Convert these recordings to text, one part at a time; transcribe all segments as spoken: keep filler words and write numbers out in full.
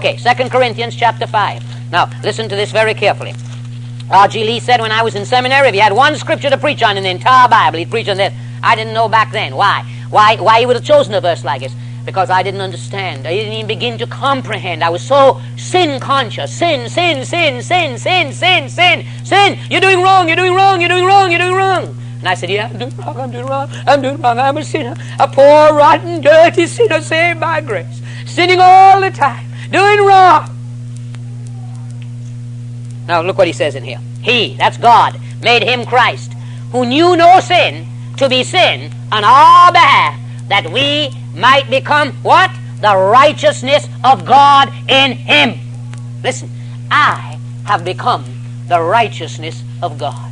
Okay, Second Corinthians chapter five. Now, listen to this very carefully. R G Lee said when I was in seminary, if he had one scripture to preach on in the entire Bible, he'd preach on this. I didn't know back then. Why? Why, why he would have chosen a verse like this? Because I didn't understand. I didn't even begin to comprehend. I was so sin-conscious. Sin, sin, sin, sin, sin, sin, sin, sin. You're doing wrong, you're doing wrong, you're doing wrong, you're doing wrong. And I said, yeah, I'm doing wrong, I'm doing wrong, I'm doing wrong. I'm a sinner. A poor, rotten, dirty sinner saved by grace. Sinning all the time. Doing wrong. Now look what he says in here. He, that's God, made him Christ, who knew no sin, to be sin on our behalf, that we might become what? The righteousness of God in him. Listen, I have become the righteousness of God.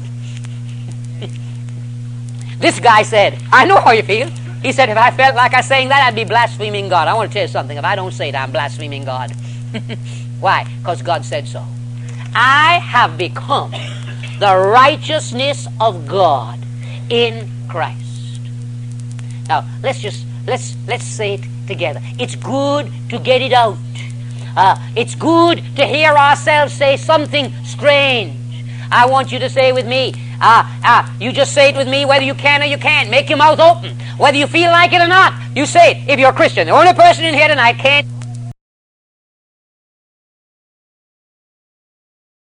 This guy said, I know how you feel. He said, if I felt like I saying that, I'd be blaspheming God. I want to tell you something. If I don't say it, I'm blaspheming God. Why? Because God said so. I have become the righteousness of God in Christ. Now, let's just, let's, let's say it together. It's good to get it out. Uh, it's good to hear ourselves say something strange. I want you to say with me, uh, uh, you just say it with me whether you can or you can't. Make your mouth open. Whether you feel like it or not, you say it. If you're a Christian, the only person in here tonight can't